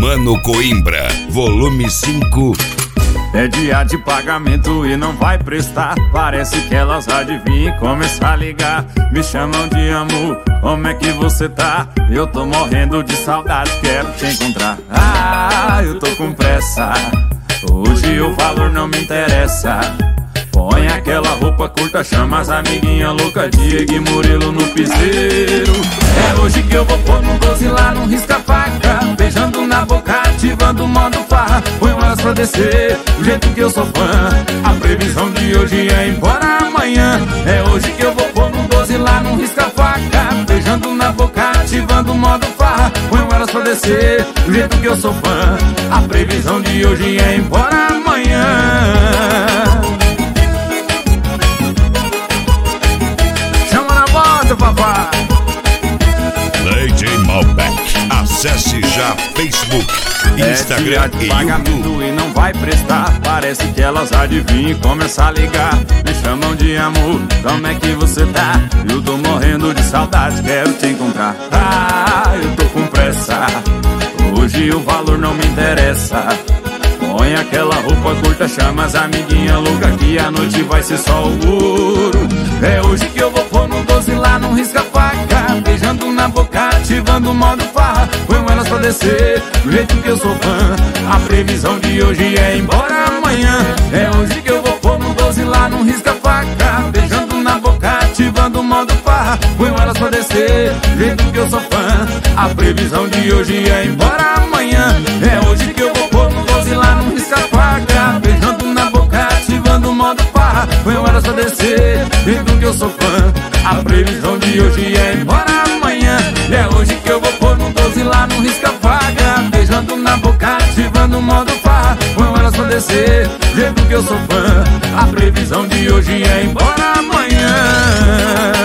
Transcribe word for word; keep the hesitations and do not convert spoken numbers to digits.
Mano Coimbra, volume cinco. É dia de pagamento e não vai prestar. Parece que elas adivinham e começam a ligar. Me chamam de amor, como é que você tá? Eu tô morrendo de saudade, quero te encontrar. Ah, eu tô com pressa, hoje o valor não me interessa. Põe aquela roupa curta, chama as amiguinhas louca, Diego e Murilo no piseiro. É hoje que eu vou pôr no doze lá no risca-faca, beijando na boca, ativando o modo farra. Põe elas pra descer, do jeito que eu sou fã. A previsão de hoje é ir embora amanhã. É hoje que eu vou pôr no doze lá no risca-faca, beijando na boca, ativando o modo farra. Põe elas pra descer, do jeito que eu sou fã. A previsão de hoje é ir embora amanhã. Papai. D J Malbec, acesse já Facebook, Instagram é e pagamento YouTube. E não vai prestar, parece que elas adivinham e começam a ligar. Me chamam de amor, como é que você tá? Eu tô morrendo de saudade, quero te encontrar. Ah, eu tô com pressa, hoje o valor não me interessa. Põe aquela roupa curta, chama as amiguinhas louca, que a noite vai ser só o ouro. É hoje que eu vou pôr no doze lá no risca-faca, beijando na boca, ativando o modo farra. Põe elas pra descer, do jeito que eu sou fã. A previsão de hoje é ir embora amanhã. É hoje que eu vou pôr no doze lá no risca-faca, beijando na boca, ativando o modo farra. Põe elas pra descer, do jeito que eu sou fã. A previsão de hoje é ir embora amanhã. É hoje que eu vou pôr no doze lá no risca-faca, beijando na boca, ativando o modo farra. Põe elas pra descer, dentro que eu sou fã. A previsão de hoje é ir embora amanhã. É hoje que eu vou pôr no doze lá no risca-faca, beijando na boca, ativando o modo farra. Põe elas pra descer, dentro que eu sou fã. A previsão de hoje é ir embora amanhã.